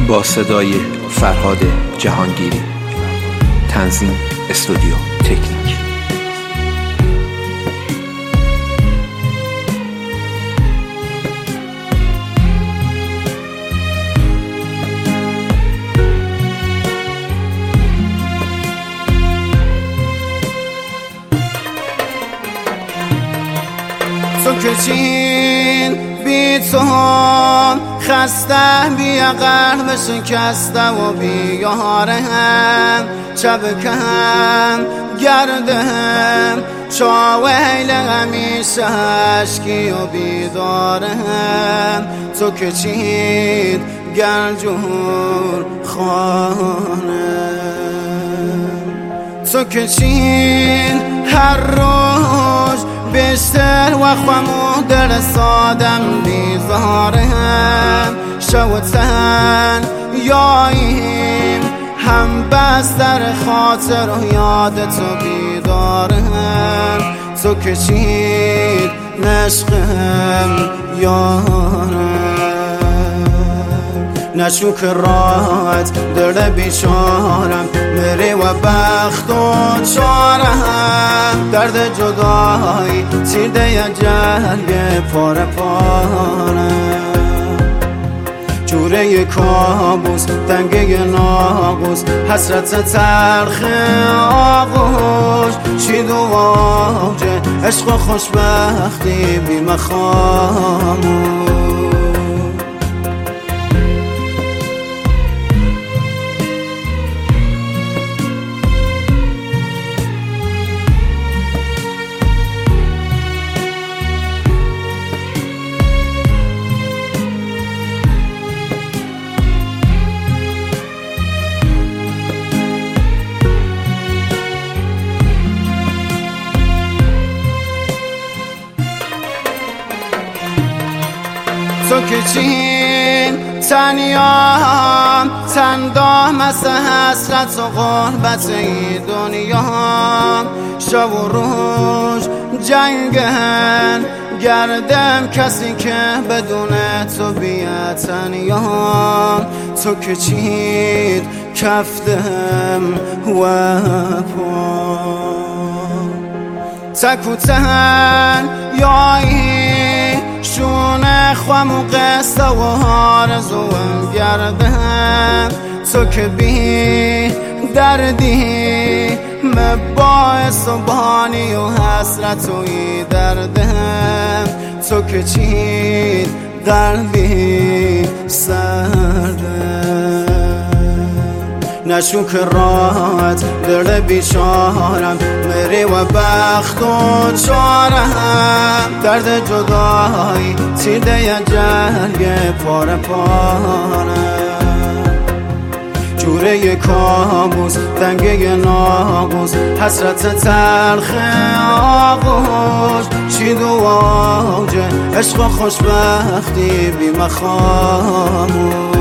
با صدای فرهاد جهانگیری. تنظیم استودیو تکنیک. تو که چین بی تو خسته بی قلب شکسته و بی یاره هم چبکم گردم چاویل همیشه عشقی و بیدارم. تو که چین گرجور خانم، تو که چین هر روز بیشتر و خمو در سادم بیزارم. شوتن یاییم هم بستر خاطر و یاد تو بیدارم. تو که چید نشقم یارم، نشو که راحت در بیچارم میری و بخت و چارم. درد جدایی تیرده یا جلگه پاره پارم. جوره کابوس دنگه ناقوس حسرت تلخ آغوش. چید و واجه عشق و خوشبختی بی مخاموش. تو که چین تنیام تندام از حسرت و غربت ای دنیا. شب و روز جنگن گردم کسی که بدون تو بیا تنیام. تو که چید کفتم و پا تک و تن یایی شونه خوام و قصه و آرزوم گردم. تو که بی دردی باعث و بانی و حسرت و ای دردم. تو که چید قلبی سردم، نشو که راحت در بیچارم میری و بخت و چارم. درد جدایی تیرده یا جلگه پاره پارم. جوره کابوس دنگه ناقوس حسرت تلخ آغوش. چید و واجه عشق و خوشبختی بی مخاموش.